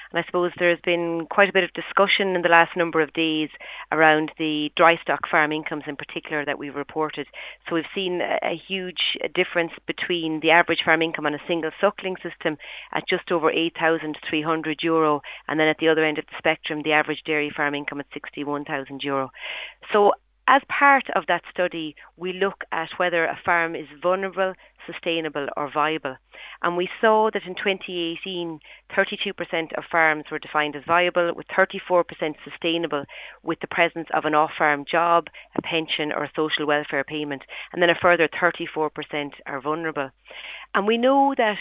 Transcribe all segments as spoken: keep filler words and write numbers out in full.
And I suppose there's been quite a bit of discussion in the last number of days around the dry stock farm incomes in particular that we've reported. So we've seen a, a huge difference between the average farm income on a single suckling system at just over eight thousand three hundred euro, and then at the other end of the spectrum, the average dairy farm income at sixty-one thousand euro. So as part of that study, we look at whether a farm is vulnerable, sustainable or viable. And we saw that in twenty eighteen, thirty-two percent of farms were defined as viable, with thirty-four percent sustainable with the presence of an off-farm job, a pension or a social welfare payment, and then a further thirty-four percent are vulnerable. And we know that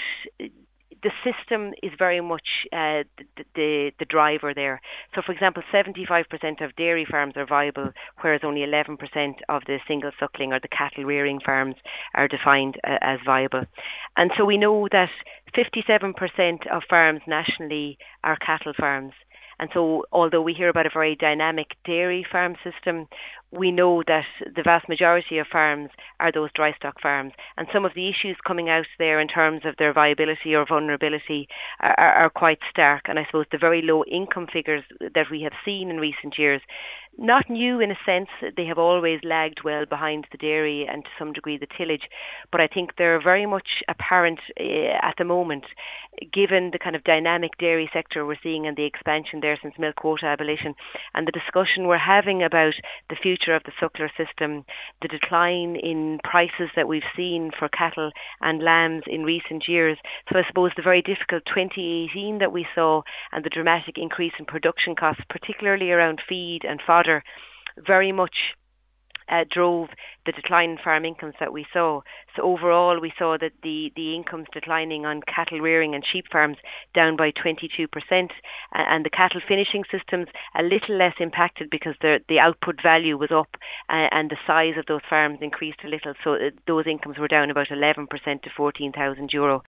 the system is very much uh, the, the the driver there. So, for example, seventy-five percent of dairy farms are viable, whereas only eleven percent of the single suckling or the cattle rearing farms are defined uh, as viable. And so we know that fifty-seven percent of farms nationally are cattle farms. And so although we hear about a very dynamic dairy farm system, we know that the vast majority of farms are those dry stock farms. And some of the issues coming out there in terms of their viability or vulnerability are, are, are quite stark. And I suppose the very low income figures that we have seen in recent years, not new in a sense, they have always lagged well behind the dairy and to some degree the tillage, but I think they're very much apparent uh, at the moment, given the kind of dynamic dairy sector we're seeing and the expansion there since milk quota abolition, and the discussion we're having about the future of the suckler system, the decline in prices that we've seen for cattle and lambs in recent years. So I suppose the very difficult twenty eighteen that we saw and the dramatic increase in production costs, particularly around feed and fodder, very much uh, drove the decline in farm incomes that we saw. So overall we saw that the, the incomes declining on cattle rearing and sheep farms down by twenty-two percent, uh, and the cattle finishing systems a little less impacted because the, the output value was up uh, and the size of those farms increased a little, so uh, those incomes were down about eleven percent to fourteen thousand euro.